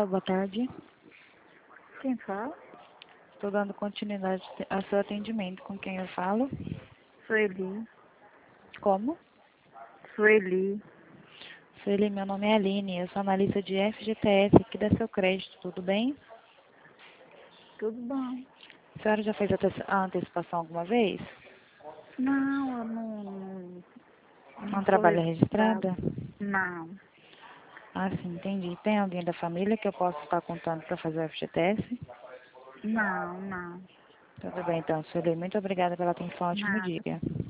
boa tarde. Quem fala? Estou dando continuidade ao seu atendimento. Com quem eu falo? Sueli. Como? Sueli. Sueli, meu nome é Aline. Eu sou analista de FGTS aqui da Seu Crédito. Tudo bem? Tudo bom? A senhora já fez a antecipação alguma vez? Não, eu não Não sou trabalha registrada. registrada? Não. Ah, sim, entendi. Tem alguém da família que eu possa estar contando para fazer o FGTS? Não. Tudo bem, então, Sueli. Muito obrigada pela atenção. Ótimo Nada. dia.